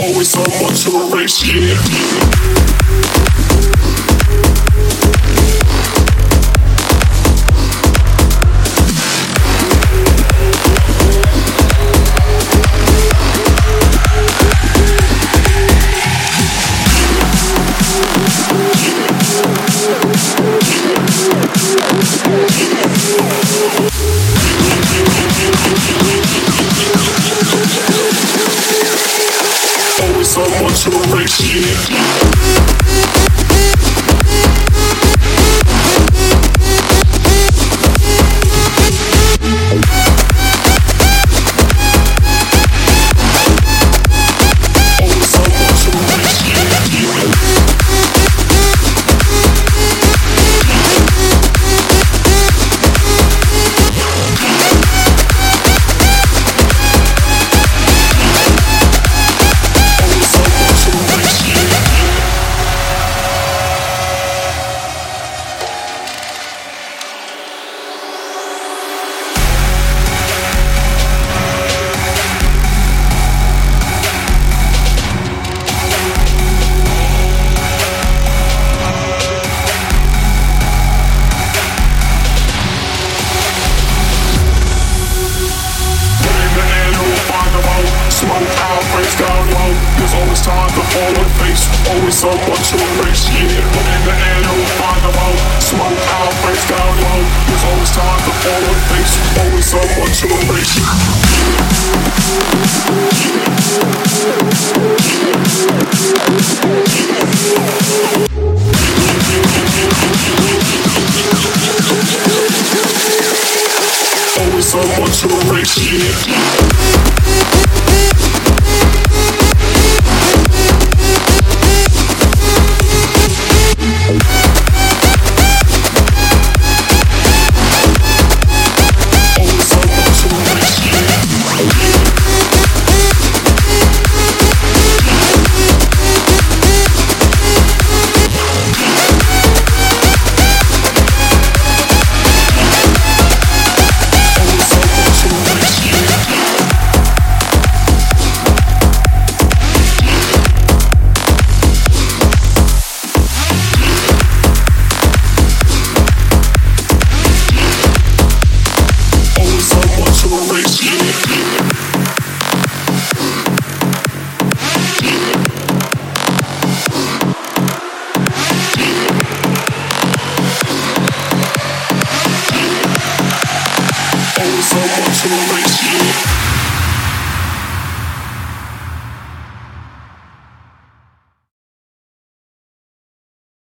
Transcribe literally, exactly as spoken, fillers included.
always someone to erase, yeah. Always someone to erase, yeah. Always time to fall on face, always someone to erase, yeah. But in the air you'll find them out. Smoke out, face down low. There's always time to fall on face, always someone to erase, yeah. Always someone to erase, yeah. Someone to erase you.